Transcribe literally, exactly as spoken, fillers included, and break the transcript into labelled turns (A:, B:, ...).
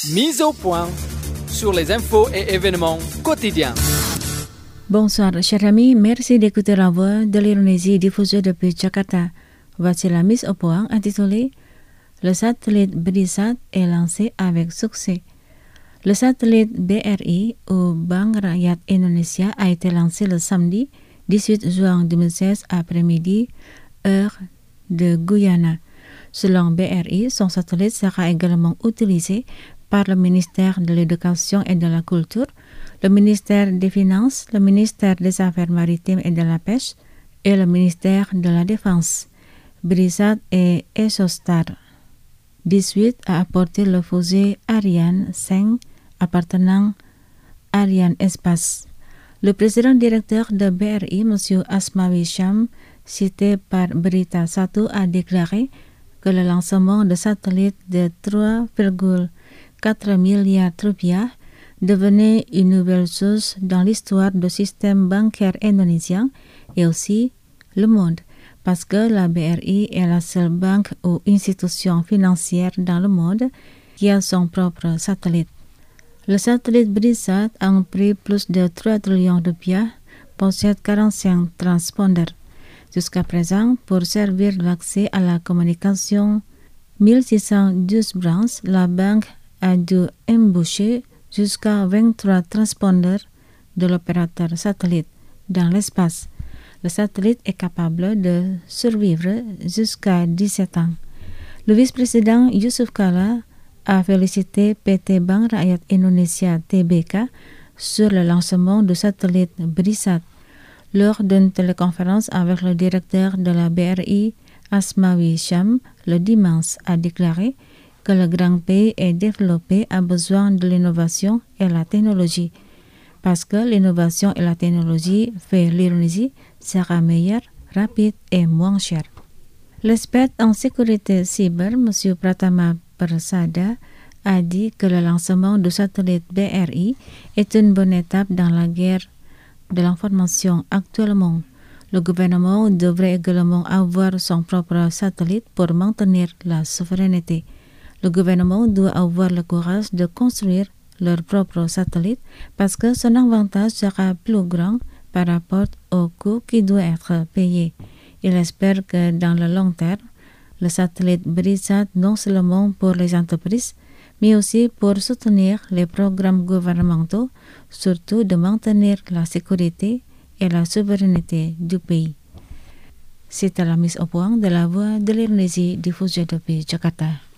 A: Mise au point sur les infos et événements quotidiens.
B: Bonsoir, chers amis. Merci d'écouter la voix de l'Indonésie diffusée depuis Jakarta. Voici la mise au point intitulée Le satellite BRISAT est lancé avec succès. Le satellite B R I ou Bank Rakyat Indonesia a été lancé le samedi dix-huit juin deux mille seize après-midi, heure de Guyana. Selon B R I, son satellite sera également utilisé par le ministère de l'Éducation et de la Culture, le ministère des Finances, le ministère des Affaires maritimes et de la Pêche et le ministère de la Défense. BRISAT et ESOSTAR dix-huit a apporté le fusée Ariane cinq appartenant à Ariane Espace. Le président directeur de B R I, M. Asmawi Syam, cité par Berita satu, a déclaré que le lancement de satellites de trois virgule quatre milliards de rupiah devenait une nouvelle chose dans l'histoire du système bancaire indonésien et aussi le monde, parce que la B R I est la seule banque ou institution financière dans le monde qui a son propre satellite. Le satellite BRISAT a un prix plus de trois trillions de rupiah, possède quarante-cinq transpondeurs. Jusqu'à présent, pour servir l'accès à la communication mille six cent douze branches, la banque a dû embaucher jusqu'à vingt-trois transpondeurs de l'opérateur satellite dans l'espace. Le satellite est capable de survivre jusqu'à dix-sept ans. Le vice-président Yusuf Kala a félicité P T Bank Rakyat Indonesia T B K sur le lancement du satellite BRISAT. Lors d'une téléconférence avec le directeur de la B R I, Asmawi Syam, le dimanche, a déclaré que le grand pays est développé a besoin de l'innovation et la technologie, parce que l'innovation et la technologie fait l'Indonésie sera meilleure, rapide et moins chère. L'expert en sécurité cyber, M. Pratama Persada, a dit que le lancement du satellite B R I est une bonne étape dans la guerre de l'information actuellement. Le gouvernement devrait également avoir son propre satellite pour maintenir la souveraineté. Le gouvernement doit avoir le courage de construire leur propre satellite parce que son avantage sera plus grand par rapport au coût qui doit être payé. Il espère que dans le long terme, le satellite BRISAT non seulement pour les entreprises, mais aussi pour soutenir les programmes gouvernementaux, surtout de maintenir la sécurité et la souveraineté du pays. C'était la mise au point de la voix de l'Indonésie diffusée depuis Jakarta.